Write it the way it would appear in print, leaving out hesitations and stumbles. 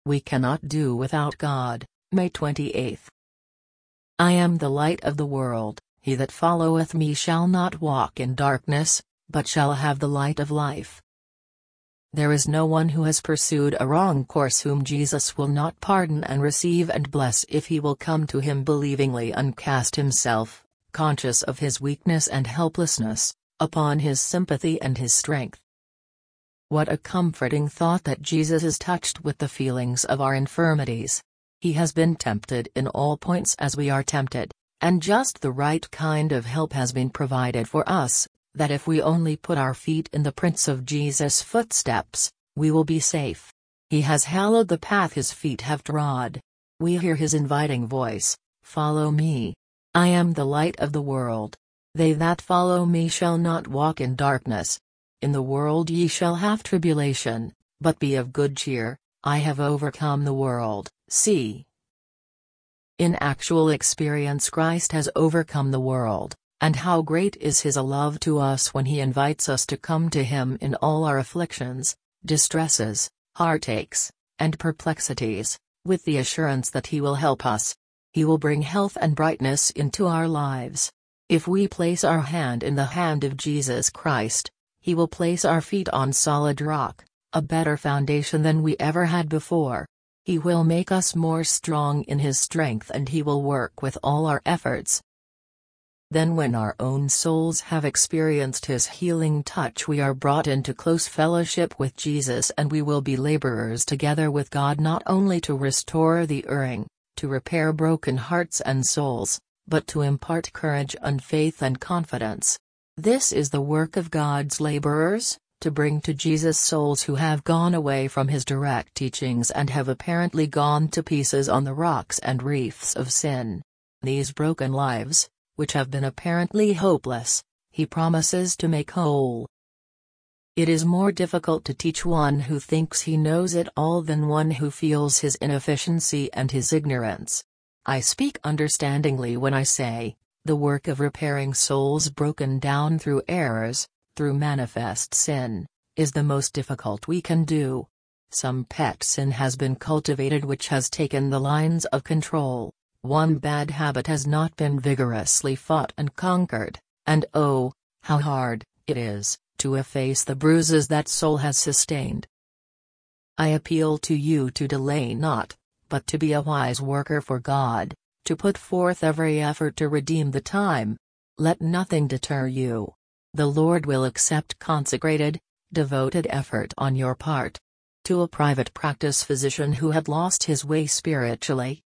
We cannot do without God. May 28. I am the light of the world. He that followeth me shall not walk in darkness, but shall have the light of life. There is no one who has pursued a wrong course whom Jesus will not pardon and receive and bless if he will come to him believingly and cast himself, conscious of his weakness and helplessness, upon his sympathy and his strength. What a comforting thought that Jesus is touched with the feelings of our infirmities. He has been tempted in all points as we are tempted, and just the right kind of help has been provided for us, that if we only put our feet in the prints of Jesus' footsteps, we will be safe. He has hallowed the path his feet have trod. We hear his inviting voice, "Follow me. I am the light of the world. They that follow me shall not walk in darkness. In the world ye shall have tribulation, but be of good cheer, I have overcome the world." See. In actual experience Christ has overcome the world, and how great is his love to us when he invites us to come to him in all our afflictions, distresses, heartaches, and perplexities, with the assurance that he will help us. He will bring health and brightness into our lives. If we place our hand in the hand of Jesus Christ, he will place our feet on solid rock, a better foundation than we ever had before. He will make us more strong in his strength, and he will work with all our efforts. Then when our own souls have experienced his healing touch, we are brought into close fellowship with Jesus, and we will be laborers together with God, not only to restore the erring, to repair broken hearts and souls, but to impart courage and faith and confidence. This is the work of God's laborers, to bring to Jesus souls who have gone away from his direct teachings and have apparently gone to pieces on the rocks and reefs of sin. These broken lives, which have been apparently hopeless, he promises to make whole. It is more difficult to teach one who thinks he knows it all than one who feels his inefficiency and his ignorance. I speak understandingly when I say, the work of repairing souls broken down through errors, through manifest sin, is the most difficult we can do. Some pet sin has been cultivated which has taken the lines of control. One bad habit has not been vigorously fought and conquered, and oh, how hard it is to efface the bruises that soul has sustained. I appeal to you to delay not, but to be a wise worker for God, to put forth every effort to redeem the time. Let nothing deter you. The Lord will accept consecrated, devoted effort on your part. To a private practice physician who had lost his way spiritually,